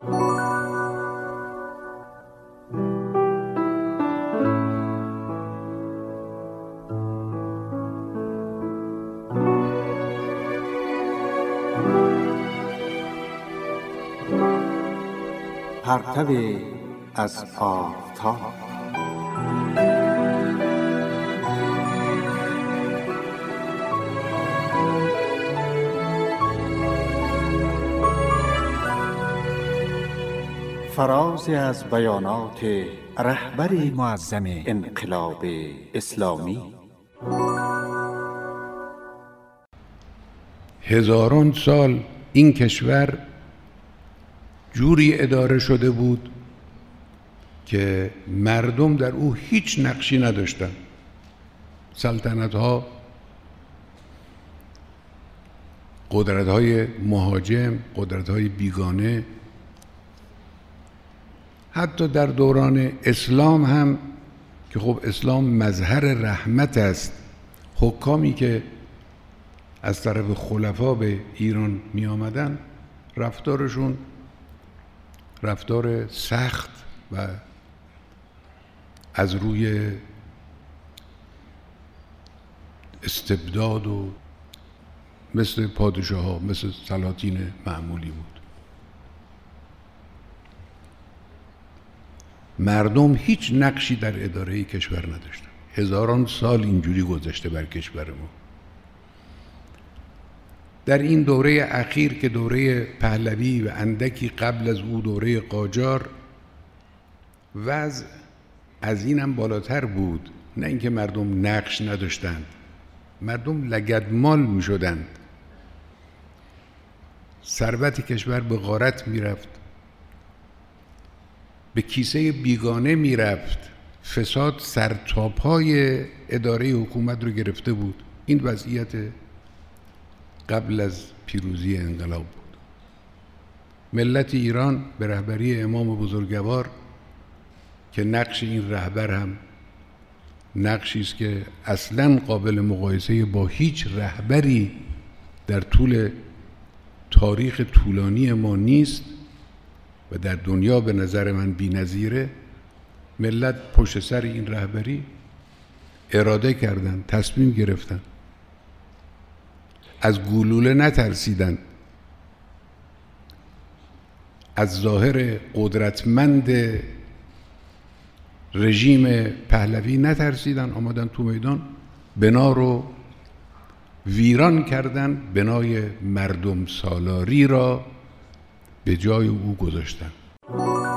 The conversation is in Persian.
پرتو از آفتاب. فرازی از بیانات رهبر معظم انقلاب اسلامی. هزاران سال این کشور جوری اداره شده بود که مردم در او هیچ نقشی نداشتند. سلطنت‌ها، قدرت‌های مهاجم، قدرت‌های بیگانه، حتی در دوران اسلام هم که خب اسلام مظهر رحمت است، حکامی که از طرف خلفا به ایران می آمدن رفتارشون رفتار سخت و از روی استبداد و مثل پادشاه ها، مثل سلاطین معمولی بود. مردم هیچ نقشی در اداره کشور نداشتن. هزاران سال اینجوری گذشته بر کشور ما. در این دوره اخیر که دوره پهلوی و اندکی قبل از او دوره قاجار، وضع از اینم بالاتر بود. نه اینکه مردم نقش نداشتند، مردم لگدمال می شدند. ثروت کشور به غارت می رفت، به کیسه بیگانه می رفت. فساد سرتاپای اداره حکومت رو گرفته بود. این وضعیت قبل از پیروزی انقلاب بود. ملت ایران به رهبری امام بزرگوار که نقش این رهبر هم نقشی است که اصلاً قابل مقایسه با هیچ رهبری در طول تاریخ طولانی ما نیست و در دنیا به نظر من بی‌نظیره. ملت پشت سر این رهبری اراده کردند، تصمیم گرفتند، از گلوله نترسیدند، از ظاهر قدرتمند رژیم پهلوی نترسیدند، آمدن تو میدان، بنا رو ویران کردند، بنای مردم سالاری را به جای او گذاشتند.